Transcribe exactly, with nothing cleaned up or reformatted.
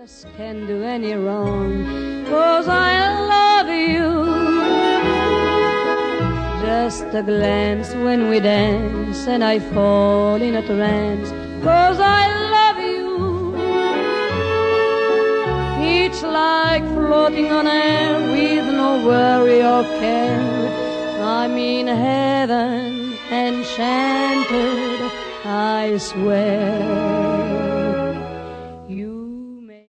Can do any wrong, 'cause I love you. Just a glance when we dance, and I fall in a trance, 'cause I love you. Each like floating on air with no worry or care. I'm in heaven enchanted, I swear.